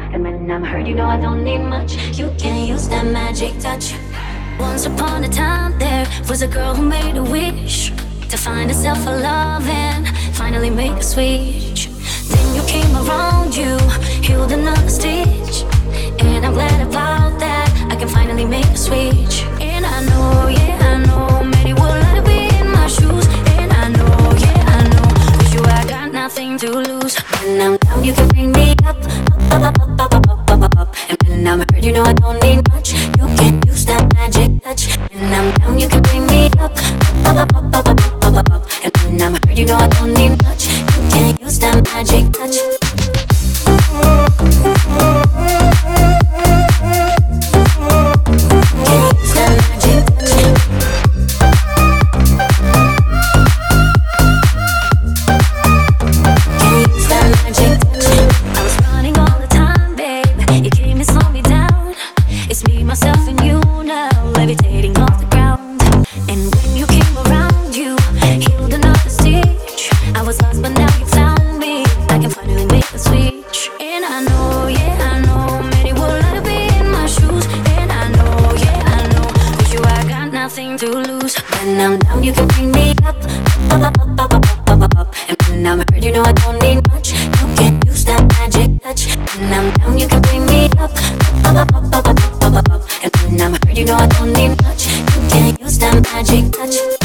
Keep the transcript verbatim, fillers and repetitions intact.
And when I'm hurt, you know I don't need much. You can use that magic touch. Once upon a time there was a girl who made a wish to find herself a love and finally make a switch. Then you came around, you healed another stitch, and I'm glad about that. I can finally make a switch. And I know, yeah, I know, many would like to be in my shoes. And I know, yeah, I know, with you I got nothing to lose. When I'm down, you can bring me up, up, up, up, up, up, up, up, up, up. And when I'm hurt, you know I don't need much. You can use that magic touch. When I'm down, you can bring me up, up, up, up, up, up, up, up, up, up. And when I'm hurt, you know I don't need much. You can use that magic touch. Nothing to lose. When I'm down, you can bring me up, up, up, up, up, up, up, up, up. And when I'm hurt, you know I don't need much. You can use that magic touch. When I'm down, you can bring me up, up, up, up, up, up, up, up, up. And when I'm hurt, you know I don't need much. You can use that magic touch.